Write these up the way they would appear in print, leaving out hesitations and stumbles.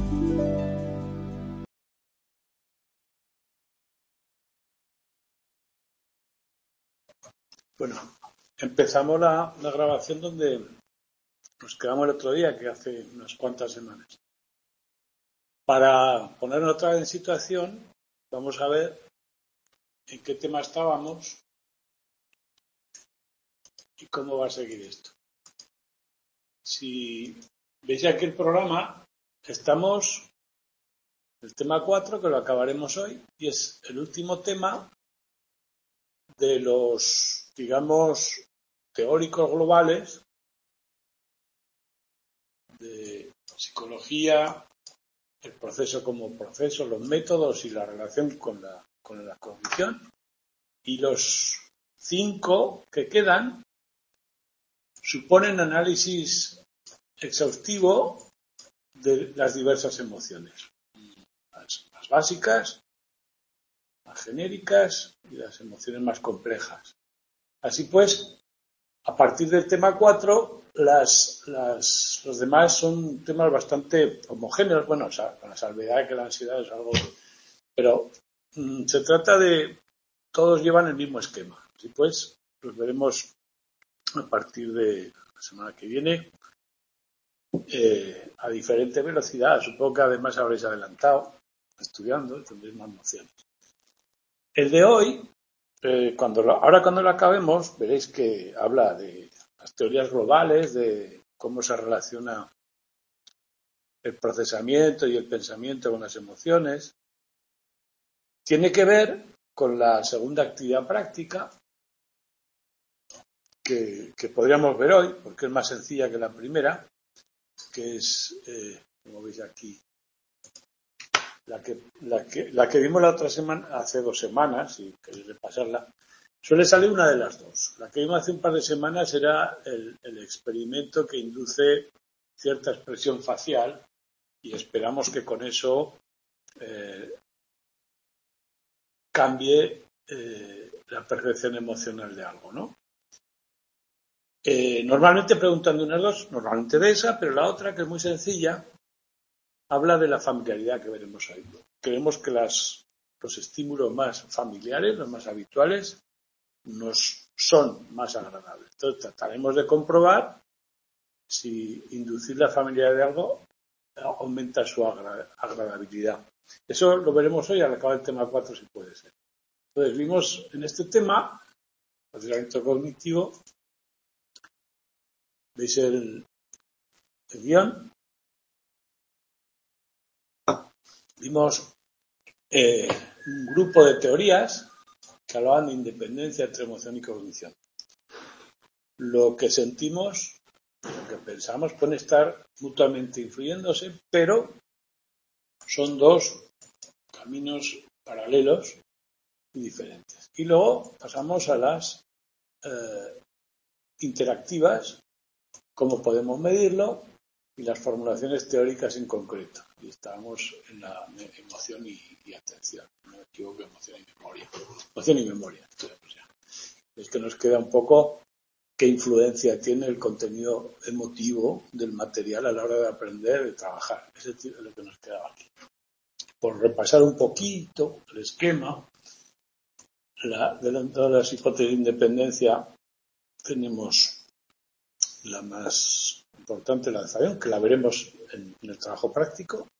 Bueno, empezamos la grabación donde nos quedamos el otro día, que hace unas cuantas semanas. Para ponernos otra vez en situación, vamos a ver en qué tema estábamos y cómo va a seguir esto. Si veis aquí el programa, estamos en el tema 4, que lo acabaremos hoy, y es el último tema de los, digamos, teóricos globales de psicología, el proceso como proceso, los métodos y la relación con la cognición. Y los 5 que quedan suponen análisis exhaustivo de las diversas emociones, las básicas, las genéricas y las emociones más complejas. Así pues, a partir del tema 4, los demás son temas bastante homogéneos, bueno, o sea, con la salvedad de que la ansiedad es algo, pero se trata de, todos llevan el mismo esquema. Así pues, los veremos a partir de la semana que viene, a diferente velocidad. Supongo que además habréis adelantado estudiando, tendréis más nociones. El de hoy, ahora cuando lo acabemos, veréis que habla de las teorías globales, de cómo se relaciona el procesamiento y el pensamiento con las emociones. Tiene que ver con la segunda actividad práctica que podríamos ver hoy, porque es más sencilla que la primera, que es, como veis aquí, la que vimos la otra semana, hace 2 semanas, y queréis repasarla. Suele salir una de las dos. La que vimos hace un par de semanas era el experimento que induce cierta expresión facial y esperamos que con eso cambie la percepción emocional de algo, ¿no? Normalmente preguntan de unas dos, normalmente de esa, pero la otra, que es muy sencilla, habla de la familiaridad que veremos ahí. Creemos que los estímulos más familiares, los más habituales, nos son más agradables. Entonces trataremos de comprobar si inducir la familiaridad de algo aumenta su agradabilidad. Eso lo veremos hoy al acabar el tema 4, si puede ser. Entonces vimos en este tema, funcionamiento cognitivo, veis el guión, vimos un grupo de teorías que hablaban de independencia entre emoción y cognición. Lo que sentimos, lo que pensamos pueden estar mutuamente influyéndose, pero son dos caminos paralelos y diferentes. Y luego pasamos a las interactivas, cómo podemos medirlo y las formulaciones teóricas en concreto. Y estábamos en la emoción y atención, no me equivoco, emoción y memoria. Emoción y memoria. Es que nos queda un poco qué influencia tiene el contenido emotivo del material a la hora de aprender, de trabajar. Ese es lo que nos quedaba aquí. Por repasar un poquito el esquema, de todas las hipótesis de independencia tenemos la más importante, la de Fabián, que la veremos en el trabajo práctico.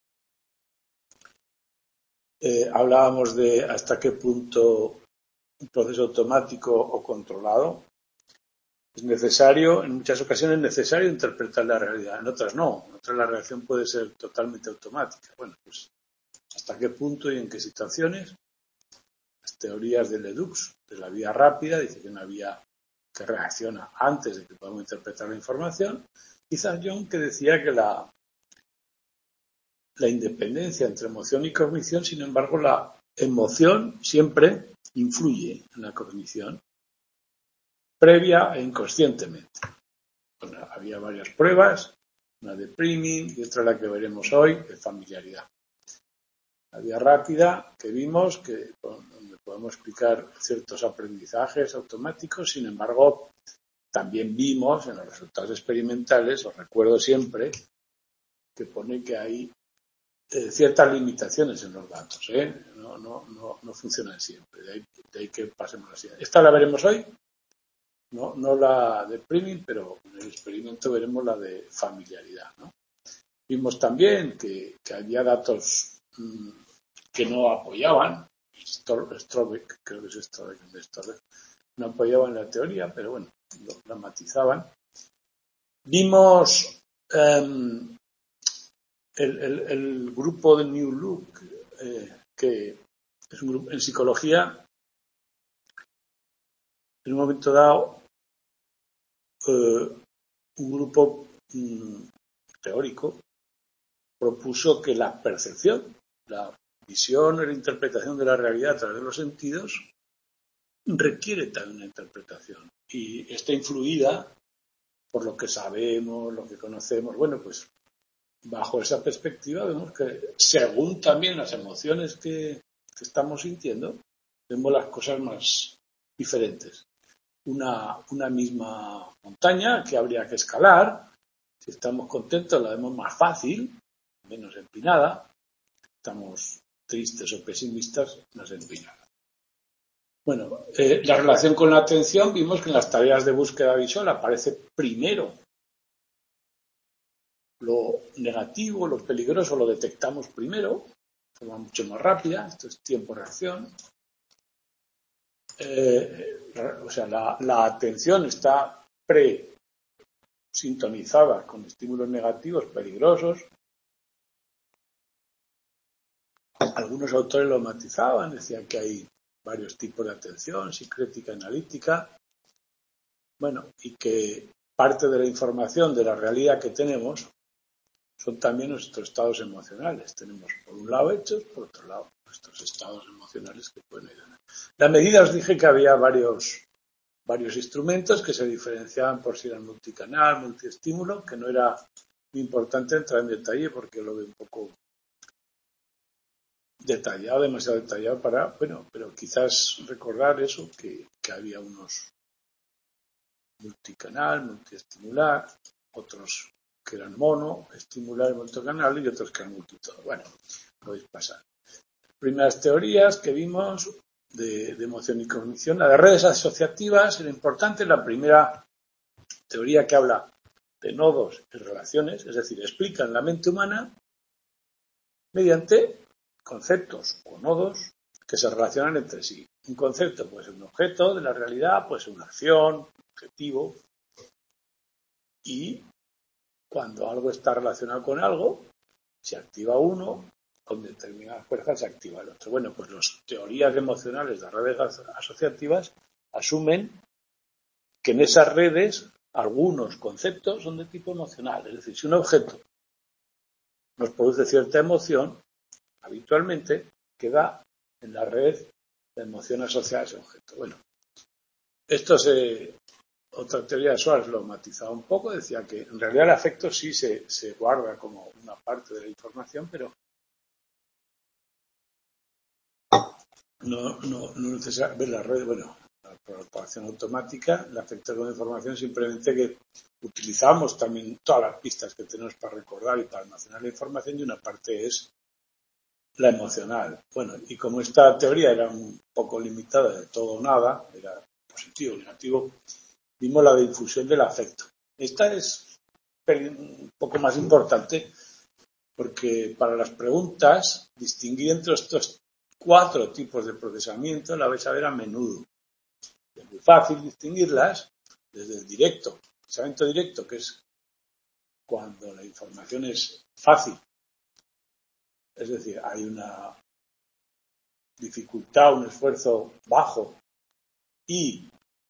Hablábamos de hasta qué punto un proceso automático o controlado es necesario, en muchas ocasiones es necesario interpretar la realidad, en otras no, en otras la reacción puede ser totalmente automática. Bueno, pues hasta qué punto y en qué situaciones. Las teorías de Ledoux, de la vía rápida, dice que una vía que reacciona antes de que podamos interpretar la información, y Zajong, que decía que la independencia entre emoción y cognición, sin embargo, la emoción siempre influye en la cognición, previa e inconscientemente. Bueno, había varias pruebas, una de priming y otra la que veremos hoy, de familiaridad. La vía rápida que vimos, donde podemos explicar ciertos aprendizajes automáticos, sin embargo, también vimos en los resultados experimentales, os recuerdo siempre, que pone que hay ciertas limitaciones en los datos, ¿eh? No funcionan siempre, de ahí que pasemos así. Esta la veremos hoy, no la de priming, pero en el experimento veremos la de familiaridad, ¿no? Vimos también que había datos que no apoyaban, Strobeck, creo que es Strobeck, no apoyaban la teoría, pero bueno, la matizaban. Vimos el grupo de New Look, que es un grupo en psicología, en un momento dado, un grupo teórico propuso que la percepción, la visión y la interpretación de la realidad a través de los sentidos requiere también una interpretación y está influida por lo que sabemos, lo que conocemos. Bueno, pues bajo esa perspectiva vemos que según también las emociones que estamos sintiendo, vemos las cosas más diferentes. Una misma montaña que habría que escalar, si estamos contentos la vemos más fácil, menos empinada, estamos tristes o pesimistas, más empinada. Bueno, la relación con la atención, vimos que en las tareas de búsqueda visual aparece primero lo negativo, lo peligroso lo detectamos primero, de forma mucho más rápida, esto es tiempo-reacción. O sea, la atención está sintonizada con estímulos negativos peligrosos. Algunos autores lo matizaban, decían que hay varios tipos de atención, sincrética, analítica. Bueno, y que parte de la información de la realidad que tenemos son también nuestros estados emocionales. Tenemos por un lado hechos, por otro lado nuestros estados emocionales que pueden ayudar. La medida os dije que había varios instrumentos que se diferenciaban por si eran multicanal, multiestímulo, que no era muy importante entrar en detalle porque lo veo un poco detallado, demasiado detallado pero quizás recordar eso, que había unos multicanal, multiestimular, otros que eran mono, estimular, multicanal y otros que eran multitono. Bueno, podéis pasar. Primeras teorías que vimos de emoción y cognición. La de redes asociativas era importante. La primera teoría que habla de nodos y relaciones, es decir, explican la mente humana mediante conceptos o nodos que se relacionan entre sí. Un concepto puede ser un objeto de la realidad, puede ser una acción, un objetivo, y cuando algo está relacionado con algo, se activa uno, con determinadas fuerzas se activa el otro. Bueno, pues las teorías emocionales de redes asociativas asumen que en esas redes algunos conceptos son de tipo emocional. Es decir, si un objeto nos produce cierta emoción, habitualmente queda en la red de emoción asociada a ese objeto. Bueno, otra teoría de Schwartz lo matizaba un poco, decía que en realidad el afecto sí se guarda como una parte de la información, pero no necesariamente ver la red, bueno, la propagación automática, el afecto con información, simplemente que utilizamos también todas las pistas que tenemos para recordar y para almacenar la información, y una parte es la emocional. Bueno, y como esta teoría era un poco limitada de todo o nada, era positivo o negativo, vimos la difusión del afecto. Esta es un poco más importante porque para las preguntas, distinguir entre estos 4 tipos de procesamiento la vais a ver a menudo. Es muy fácil distinguirlas desde el directo. Procesamiento directo, que es cuando la información es fácil. Es decir, hay una dificultad, un esfuerzo bajo y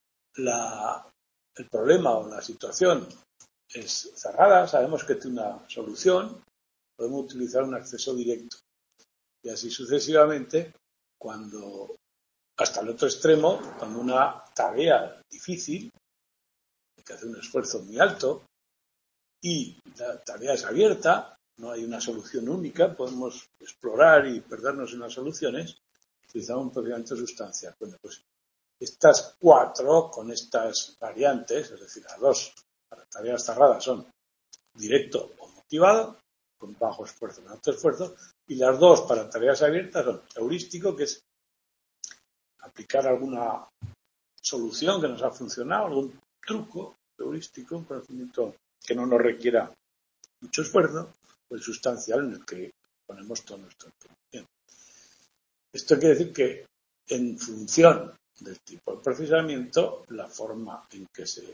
el problema o la situación es cerrada, sabemos que tiene una solución, podemos utilizar un acceso directo. Y así sucesivamente, cuando hasta el otro extremo, cuando una tarea difícil, hay que hacer un esfuerzo muy alto, y la tarea es abierta, no hay una solución única, podemos explorar y perdernos en las soluciones, utilizamos un procedimiento sustancial. Bueno, pues estas 4 con estas variantes, es decir, las 2 para tareas cerradas son directo o motivado, con bajo esfuerzo, con alto esfuerzo, Y las dos para tareas abiertas son heurístico, que es aplicar alguna solución que nos ha funcionado, algún truco heurístico, un conocimiento que no nos requiera mucho esfuerzo, o el sustancial en el que ponemos todo nuestro conocimiento. Esto quiere decir que en función del tipo de procesamiento, la forma en que se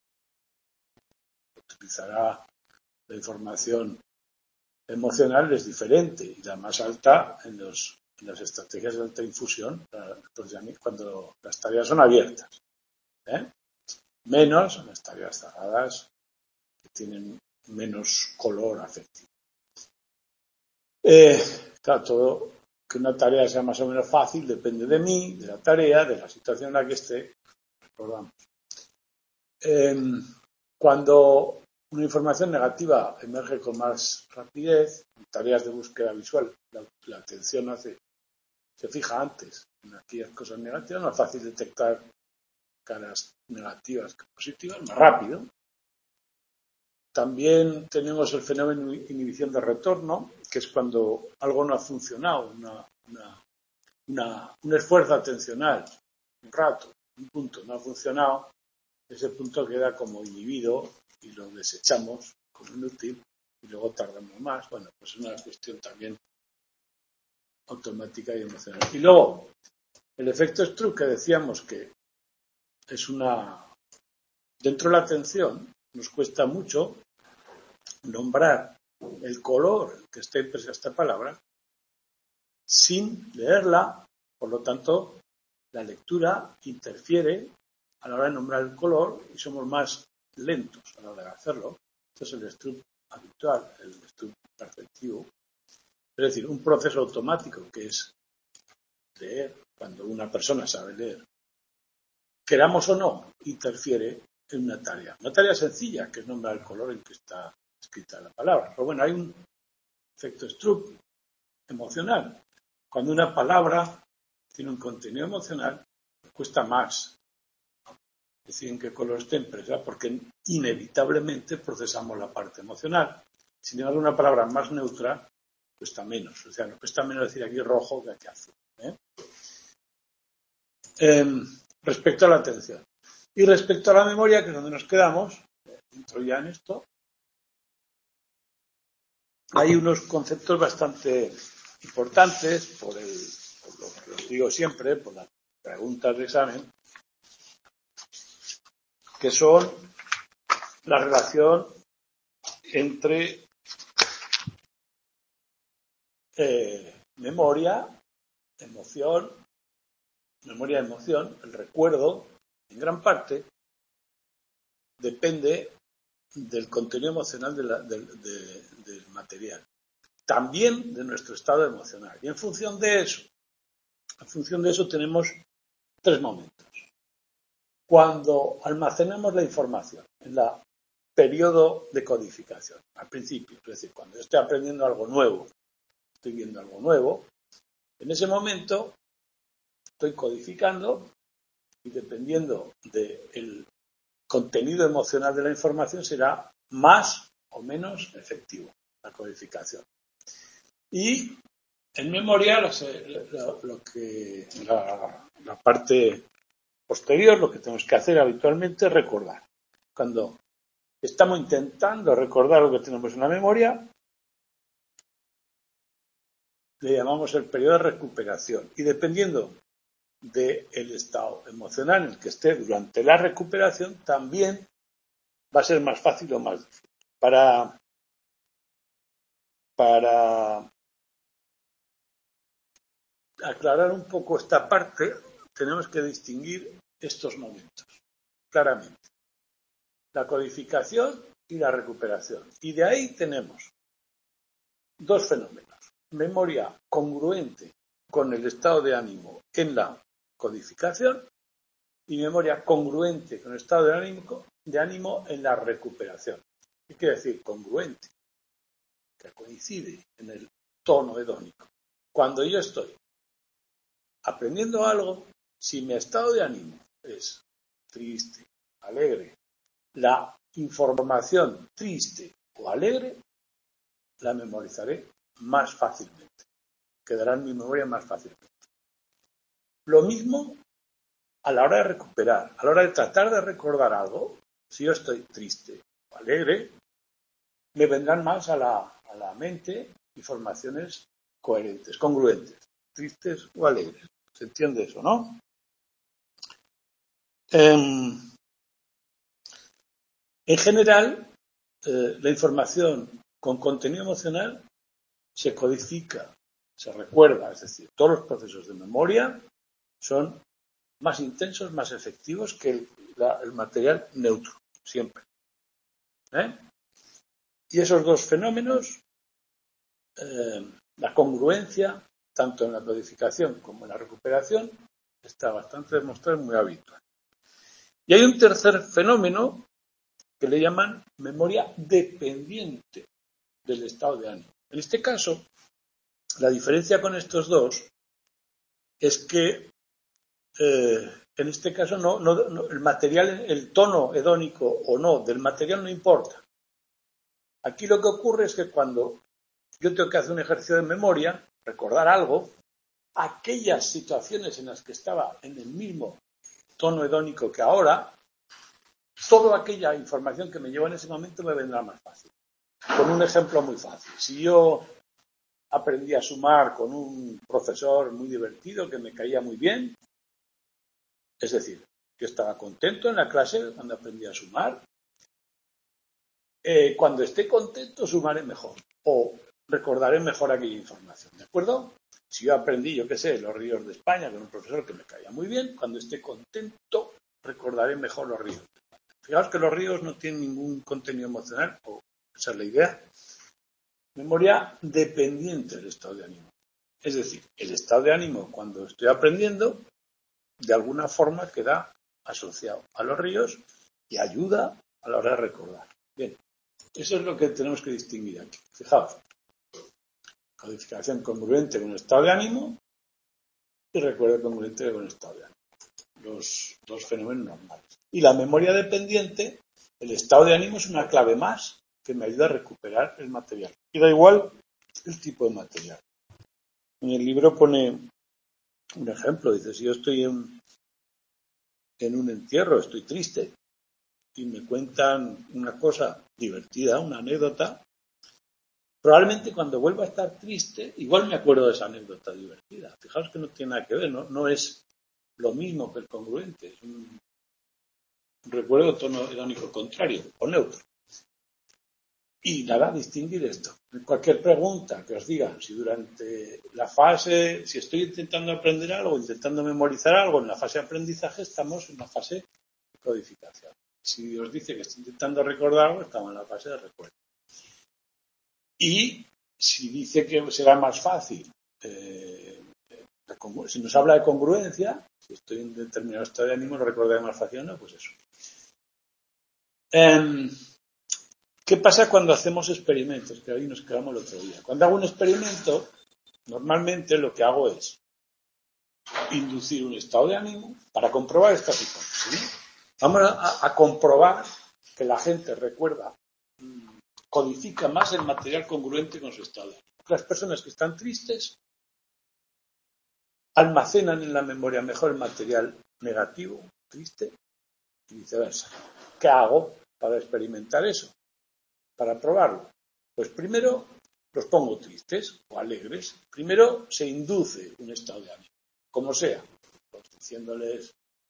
utilizará la información emocional es diferente y la más alta en las estrategias de alta infusión, cuando las tareas son abiertas. Menos en las tareas cerradas que tienen menos color afectivo. Claro, todo que una tarea sea más o menos fácil depende de mí, de la tarea, de la situación en la que esté. Recordamos. Cuando una información negativa emerge con más rapidez, en tareas de búsqueda visual, la atención se fija antes en aquellas cosas negativas, más fácil detectar caras negativas que positivas, más rápido. También tenemos el fenómeno de inhibición de retorno, que es cuando algo no ha funcionado, un esfuerzo atencional, un rato, un punto no ha funcionado, ese punto queda como inhibido y lo desechamos como inútil y luego tardamos más. Bueno, pues es una cuestión también automática y emocional. Y luego, el efecto Stroop, que decíamos que es dentro de la atención, nos cuesta mucho nombrar el color que está impresa esta palabra sin leerla, por lo tanto, la lectura interfiere a la hora de nombrar el color y somos más lentos a la hora de hacerlo. Este es el Stroop habitual, el Stroop perceptivo. Es decir, un proceso automático que es leer, cuando una persona sabe leer, queramos o no, interfiere en una tarea sencilla, que es nombrar el color en que está escrita la palabra. Pero bueno, hay un efecto Stroop emocional. Cuando una palabra tiene un contenido emocional, cuesta más decir en qué color está impresa, porque inevitablemente procesamos la parte emocional. Sin embargo, una palabra más neutra cuesta menos. O sea, nos cuesta menos decir aquí rojo que aquí azul. Respecto a la atención. Y respecto a la memoria, que es donde nos quedamos, entro ya en esto, hay unos conceptos bastante importantes, por lo que os digo siempre, por las preguntas de examen, que son la relación entre memoria, emoción, el recuerdo, en gran parte, depende del contenido emocional del material. También de nuestro estado emocional. Y en función de eso tenemos 3 momentos. Cuando almacenamos la información en el periodo de codificación, al principio, es decir, cuando yo estoy aprendiendo algo nuevo, estoy viendo algo nuevo, en ese momento estoy codificando y dependiendo del contenido emocional de la información será más o menos efectivo la codificación. Y en memoria, la parte posterior, lo que tenemos que hacer habitualmente es recordar. Cuando estamos intentando recordar lo que tenemos en la memoria, le llamamos el periodo de recuperación. Y dependiendo del estado emocional en el que esté durante la recuperación, también va a ser más fácil o más difícil. Para aclarar un poco esta parte, tenemos que distinguir estos momentos claramente. La codificación y la recuperación. Y de ahí tenemos 2 fenómenos. Memoria congruente con el estado de ánimo en la codificación y memoria congruente con el estado de ánimo en la recuperación. ¿Qué quiere decir congruente? Que coincide en el tono hedónico. Cuando yo estoy aprendiendo algo, si mi estado de ánimo es triste, alegre, la información triste o alegre la memorizaré más fácilmente. Quedará en mi memoria más fácilmente. Lo mismo a la hora de recuperar, a la hora de tratar de recordar algo. Si yo estoy triste o alegre, me vendrán más a la mente informaciones coherentes, congruentes, tristes o alegres. ¿Se entiende eso, no? En general, la información con contenido emocional se codifica, se recuerda, es decir, todos los procesos de memoria son más intensos, más efectivos que el material neutro, siempre. Y esos dos fenómenos, la congruencia, tanto en la codificación como en la recuperación, está bastante demostrado y muy habitual. Y hay un tercer fenómeno que le llaman memoria dependiente del estado de ánimo. En este caso, la diferencia con estos dos es que en este caso no, el material, el tono hedónico o no del material no importa. Aquí lo que ocurre es que cuando yo tengo que hacer un ejercicio de memoria, recordar algo, aquellas situaciones en las que estaba en el mismo tono hedónico que ahora, toda aquella información que me lleva en ese momento me vendrá más fácil. Con un ejemplo muy fácil. Si yo aprendí a sumar con un profesor muy divertido que me caía muy bien, es decir, yo estaba contento en la clase cuando aprendí a sumar. Cuando esté contento, sumaré mejor o recordaré mejor aquella información, ¿de acuerdo? Si yo aprendí, yo qué sé, los ríos de España con un profesor que me caía muy bien, cuando esté contento, recordaré mejor los ríos de España. Fijaos que los ríos no tienen ningún contenido emocional, o esa es la idea. Memoria dependiente del estado de ánimo. Es decir, el estado de ánimo cuando estoy aprendiendo, de alguna forma queda asociado a los ríos y ayuda a la hora de recordar. Bien, eso es lo que tenemos que distinguir aquí. Fijaos, codificación congruente con el estado de ánimo y recuerdo congruente con el estado de ánimo. Los dos fenómenos normales. Y la memoria dependiente, el estado de ánimo es una clave más que me ayuda a recuperar el material. Y da igual el tipo de material. En el libro pone un ejemplo, dice, si yo estoy en un entierro, estoy triste, y me cuentan una cosa divertida, una anécdota, probablemente cuando vuelva a estar triste, igual me acuerdo de esa anécdota divertida. Fijaos que no tiene nada que ver, no es lo mismo que el congruente, es un recuerdo tono irónico contrario o neutro. Y nada, distinguir esto. Cualquier pregunta que os digan, si durante la fase, si estoy intentando aprender algo, intentando memorizar algo, en la fase de aprendizaje estamos en la fase de codificación. Si os dice que estoy intentando recordar algo, estamos en la fase de recuerdo. Y si dice que será más fácil, si nos habla de congruencia, si estoy en determinado estado de ánimo, lo recordaré más fácil, ¿no? Pues eso. ¿Qué pasa cuando hacemos experimentos? Que ahí nos quedamos el otro día. Cuando hago un experimento, normalmente lo que hago es inducir un estado de ánimo para comprobar estas hipótesis, ¿sí? Vamos a comprobar que la gente recuerda, codifica más el material congruente con su estado de ánimo. Las personas que están tristes almacenan en la memoria mejor el material negativo, triste, y viceversa. ¿Qué hago para experimentar eso? Para probarlo. Pues primero los pongo tristes o alegres. Primero se induce un estado de ánimo, como sea, pues diciéndoles,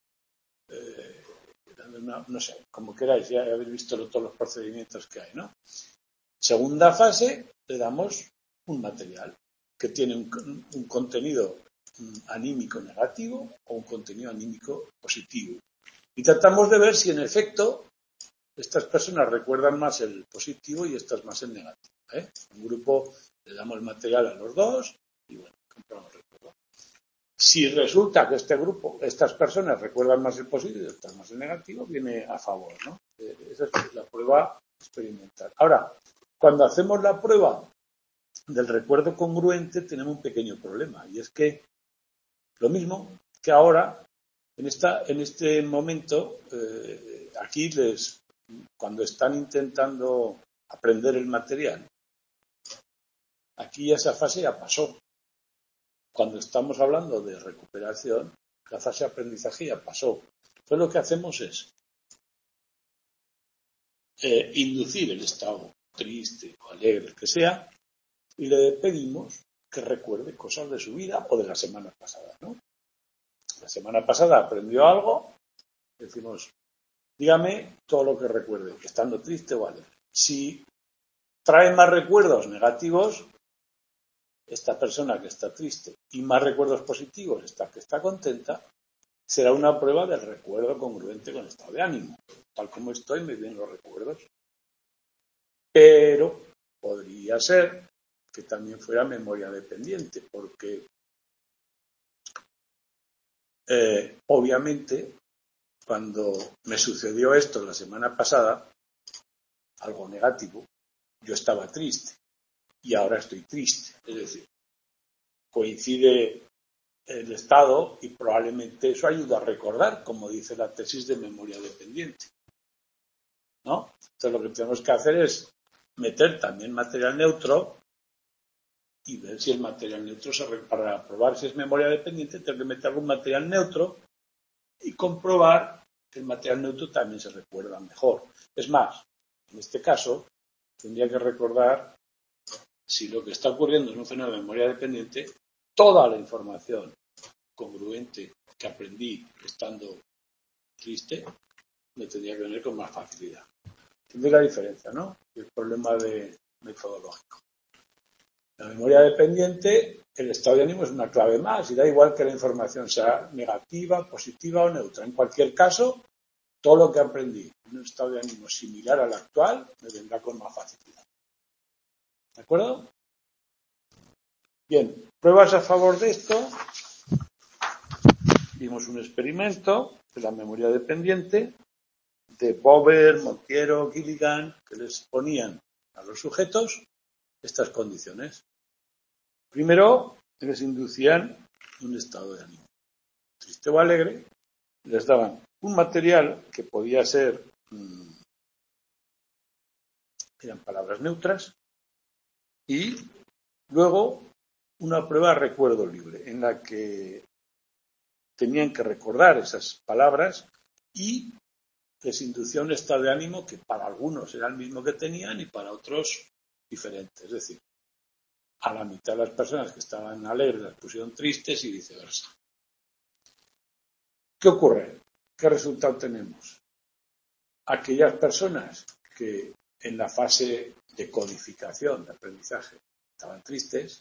no sé, como queráis, ya habéis visto todos los procedimientos que hay, ¿no? Segunda fase, le damos un material que tiene un contenido anímico negativo o un contenido anímico positivo. Y tratamos de ver si en efecto estas personas recuerdan más el positivo y estas más el negativo. Un grupo le damos el material a los dos y bueno, compramos el recuerdo. Si resulta que este grupo, estas personas recuerdan más el positivo y estas más el negativo, viene a favor, ¿no? Esa es la prueba experimental. Ahora, cuando hacemos la prueba del recuerdo congruente tenemos un pequeño problema y es que lo mismo que ahora, en este momento, aquí cuando están intentando aprender el material, Aquí esa fase ya pasó. Cuando estamos hablando de recuperación, la fase de aprendizaje ya pasó. Entonces lo que hacemos es inducir el estado triste o alegre, el que sea, y le pedimos que recuerde cosas de su vida o de la semana pasada, ¿no? La semana pasada aprendió algo, decimos, dígame todo lo que recuerde, estando triste o alegre. Si trae más recuerdos negativos, esta persona que está triste, y más recuerdos positivos, esta que está contenta, será una prueba del recuerdo congruente con el estado de ánimo. Tal como estoy, me vienen los recuerdos. Pero podría ser que también fuera memoria dependiente, porque obviamente cuando me sucedió esto la semana pasada, algo negativo, yo estaba triste y ahora estoy triste. Es decir, coincide el estado y probablemente eso ayuda a recordar, como dice la tesis de memoria dependiente, ¿no? Entonces lo que tenemos que hacer es meter también material neutro y ver si el material neutro para probar si es memoria dependiente tengo que meter algún material neutro y comprobar que el material neutro también se recuerda mejor. Es más, en este caso tendría que recordar si lo que está ocurriendo es un fenómeno de memoria dependiente, toda la información congruente que aprendí estando triste me tendría que venir con más facilidad. ¿Entiendes la diferencia, no? El problema metodológico. La memoria dependiente, el estado de ánimo es una clave más y da igual que la información sea negativa, positiva o neutra. En cualquier caso, todo lo que aprendí en un estado de ánimo similar al actual me vendrá con más facilidad. ¿De acuerdo? Bien, pruebas a favor de esto. Vimos un experimento de la memoria dependiente de Bober, Montiero, Gilligan, que les ponían a los sujetos estas condiciones. Primero, les inducían un estado de ánimo triste o alegre, les daban un material que podía ser, eran palabras neutras, y luego una prueba de recuerdo libre, en la que tenían que recordar esas palabras y les inducía un estado de ánimo que para algunos era el mismo que tenían y para otros diferente. Es decir, a la mitad de las personas que estaban alegres las pusieron tristes y viceversa. ¿Qué ocurre? ¿Qué resultado tenemos? Aquellas personas que en la fase de codificación, de aprendizaje, estaban tristes,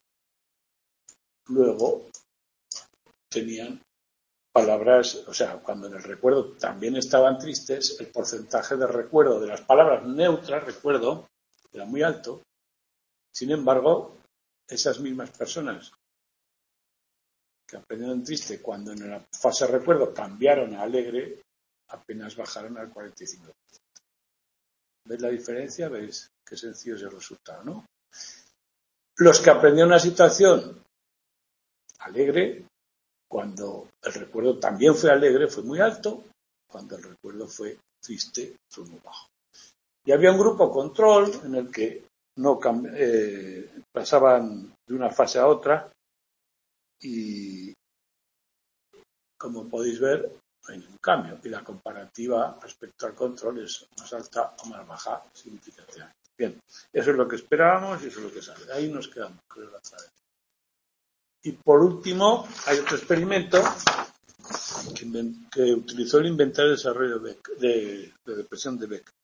luego tenían palabras, o sea, cuando en el recuerdo también estaban tristes, el porcentaje de recuerdo de las palabras neutras, recuerdo, era muy alto. Sin embargo, esas mismas personas que aprendieron triste cuando en la fase de recuerdo cambiaron a alegre, apenas bajaron al 45%. ¿Veis la diferencia? ¿Veis qué sencillo es el resultado, no? Los que aprendieron una situación alegre, cuando el recuerdo también fue alegre, fue muy alto, cuando el recuerdo fue triste, fue muy bajo. Y había un grupo control en el que no pasaban de una fase a otra y, como podéis ver, no hay ningún cambio. Y la comparativa respecto al control es más alta o más baja significativamente. Bien, eso es lo que esperábamos y eso es lo que sale. Ahí nos quedamos, creo, la otra vez. Y por último, hay otro experimento que utilizó el inventario de desarrollo de depresión de Beck.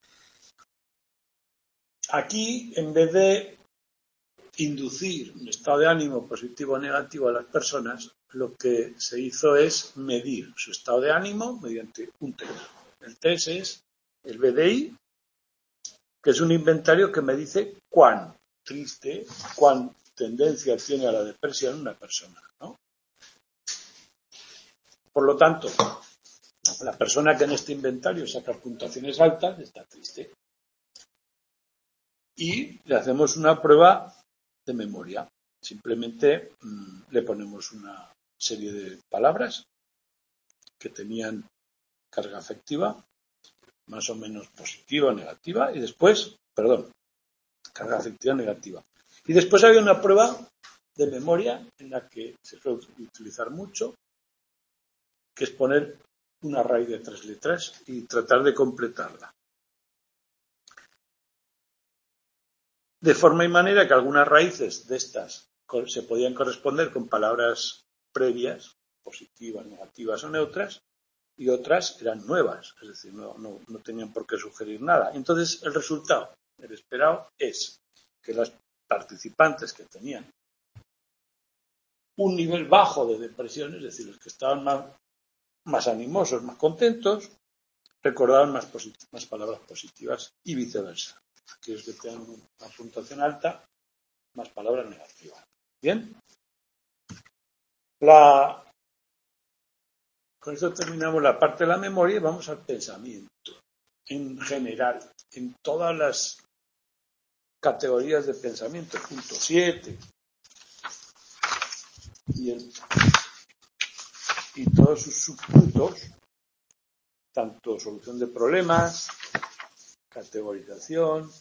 Aquí, en vez de inducir un estado de ánimo positivo o negativo a las personas, lo que se hizo es medir su estado de ánimo mediante un test. El test es el BDI, que es un inventario que me dice cuán triste, cuán tendencia tiene a la depresión una persona, ¿no? Por lo tanto, la persona que en este inventario saca puntuaciones altas está triste. Y le hacemos una prueba de memoria. Simplemente le ponemos una serie de palabras que tenían carga afectiva, más o menos positiva o negativa, y después, carga afectiva negativa. Y después había una prueba de memoria en la que se suele utilizar mucho, que es poner una raíz de 3 letras y tratar de completarla. De forma y manera que algunas raíces de estas se podían corresponder con palabras previas, positivas, negativas o neutras, y otras eran nuevas, es decir, no tenían por qué sugerir nada. Entonces, el resultado, el esperado, es que los participantes que tenían un nivel bajo de depresión, es decir, los que estaban más animosos, más contentos, recordaban más palabras positivas y viceversa. Aquellos que tenían una puntuación alta, más palabras negativas. ¿Bien? Con esto terminamos la parte de la memoria y vamos al pensamiento. En general, en todas las categorías de pensamiento, punto 7 y todos sus subpuntos, tanto solución de problemas, categorización,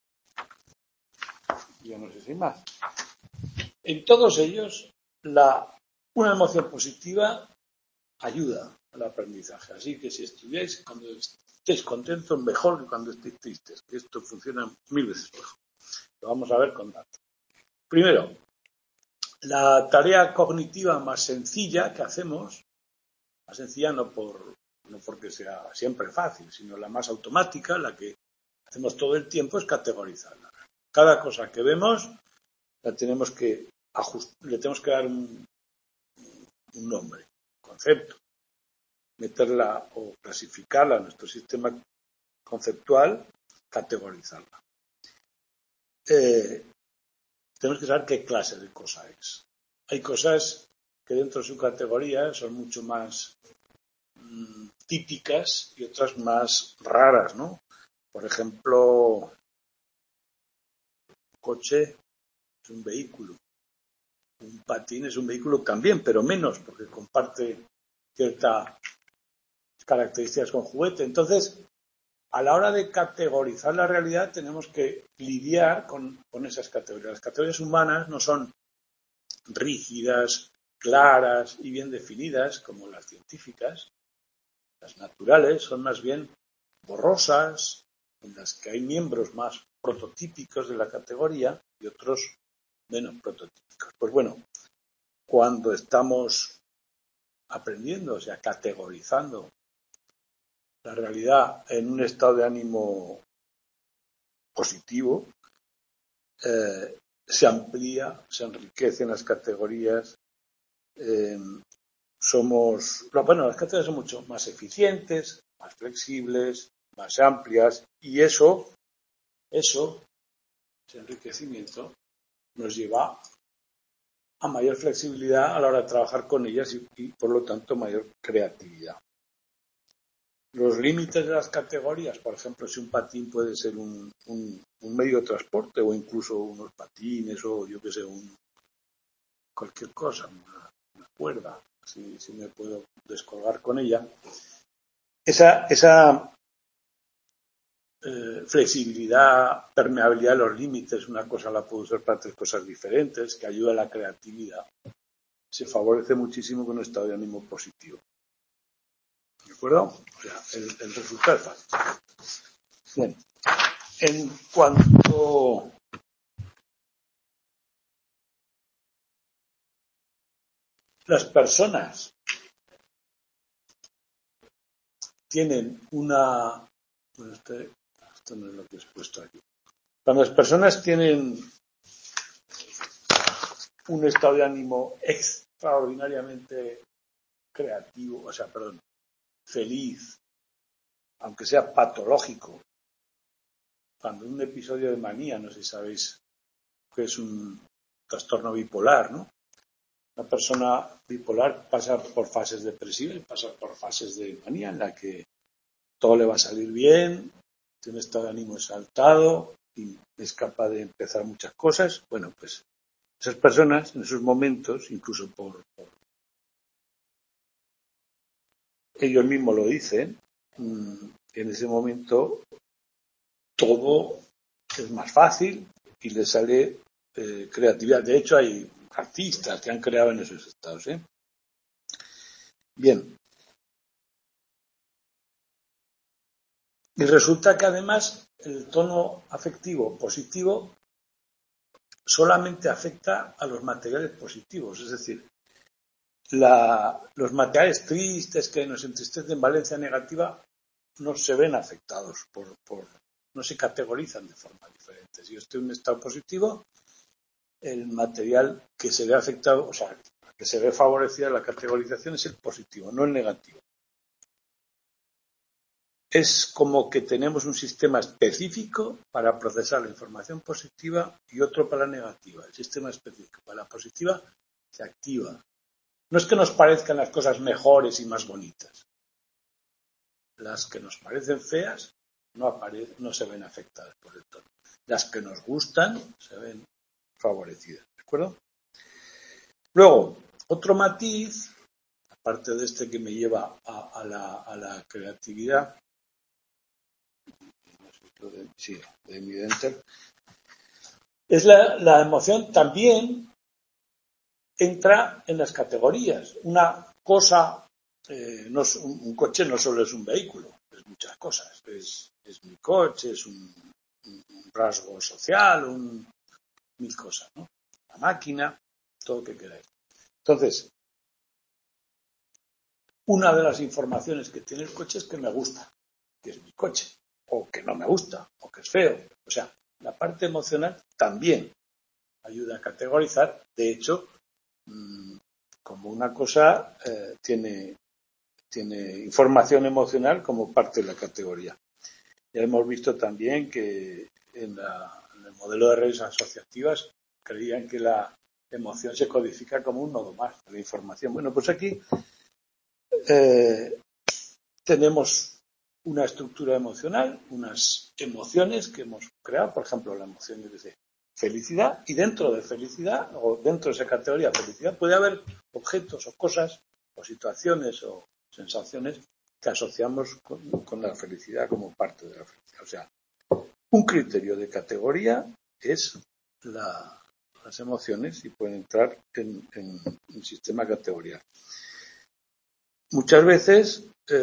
yo no sé si más. En todos ellos, una emoción positiva ayuda al aprendizaje. Así que si estudiáis, cuando estéis contentos, mejor que cuando estéis tristes. Esto funciona 1000 veces mejor. Lo vamos a ver con datos. Primero, la tarea cognitiva más sencilla que hacemos, más sencilla no porque sea siempre fácil, sino la más automática, la que hacemos todo el tiempo, es categorizarla. Cada cosa que vemos le tenemos que dar un nombre, un concepto, meterla o clasificarla en nuestro sistema conceptual, categorizarla. Tenemos que saber qué clase de cosa es. Hay cosas que dentro de su categoría son mucho más típicas y otras más raras, ¿no? Por ejemplo, un coche es un vehículo. Un patín es un vehículo también, pero menos, porque comparte ciertas características con juguete. Entonces, a la hora de categorizar la realidad tenemos que lidiar con esas categorías. Las categorías humanas no son rígidas, claras y bien definidas como las científicas. Las naturales son más bien borrosas, en las que hay miembros más prototípicos de la categoría y otros menos prototípicos. Pues bueno, cuando estamos aprendiendo, o sea, categorizando la realidad en un estado de ánimo positivo, se amplía, se enriquecen las categorías, las categorías son mucho más eficientes, más flexibles, más amplias, y ese enriquecimiento nos lleva a mayor flexibilidad a la hora de trabajar con ellas y por lo tanto mayor creatividad. Los límites de las categorías, por ejemplo, si un patín puede ser un medio de transporte o incluso unos patines o yo que sé, cualquier cosa, una cuerda, si me puedo descolgar con ella. Esa flexibilidad, permeabilidad de los límites, una cosa la puedo usar para 3 cosas diferentes, que ayuda a la creatividad. Se favorece muchísimo con un estado de ánimo positivo. ¿De acuerdo? O sea, el resultado es fácil. Bien. En cuanto las personas tienen una... Bueno, esto no es lo que he expuesto aquí. Cuando las personas tienen un estado de ánimo extraordinariamente creativo, feliz, aunque sea patológico, cuando un episodio de manía, no sé si sabéis que es un trastorno bipolar, ¿no? Una persona bipolar pasa por fases depresivas y pasa por fases de manía en la que todo le va a salir bien, tiene un estado de ánimo exaltado y es capaz de empezar muchas cosas. Bueno, pues esas personas en esos momentos, incluso por ellos mismos lo dicen, en ese momento todo es más fácil y le sale creatividad. De hecho, hay artistas que han creado en esos estados. Bien. Y resulta que además el tono afectivo positivo solamente afecta a los materiales positivos, es decir, los materiales tristes que nos entristecen, valencia negativa, no se ven afectados no se categorizan de forma diferente. Si yo estoy en un estado positivo, el material que se ve afectado, o sea, que se ve favorecida la categorización es el positivo, no el negativo. Es como que tenemos un sistema específico para procesar la información positiva y otro para la negativa. El sistema específico para la positiva se activa. No es que nos parezcan las cosas mejores y más bonitas. Las que nos parecen feas no se ven afectadas por el tono. Las que nos gustan se ven favorecidas. ¿De acuerdo? Luego, otro matiz, aparte de este que me lleva a la creatividad, de mi Enter, es la emoción también entra en las categorías. Una cosa, un coche no solo es un vehículo, es muchas cosas. Es mi coche, es un rasgo social, mil cosas, ¿no? La máquina, todo lo que queráis. Entonces, una de las informaciones que tiene el coche es que me gusta, que es mi coche, o que no me gusta, o que es feo. O sea, la parte emocional también ayuda a categorizar. De hecho, como una cosa tiene información emocional como parte de la categoría. Ya hemos visto también que en el modelo de redes asociativas creían que la emoción se codifica como un nodo más de la información. Bueno, pues aquí tenemos una estructura emocional, unas emociones que hemos creado, por ejemplo, la emoción de felicidad, y dentro de felicidad, o dentro de esa categoría felicidad, puede haber objetos o cosas, o situaciones o sensaciones que asociamos con la felicidad como parte de la felicidad. O sea, un criterio de categoría es las emociones y pueden entrar en un sistema categorial. Muchas veces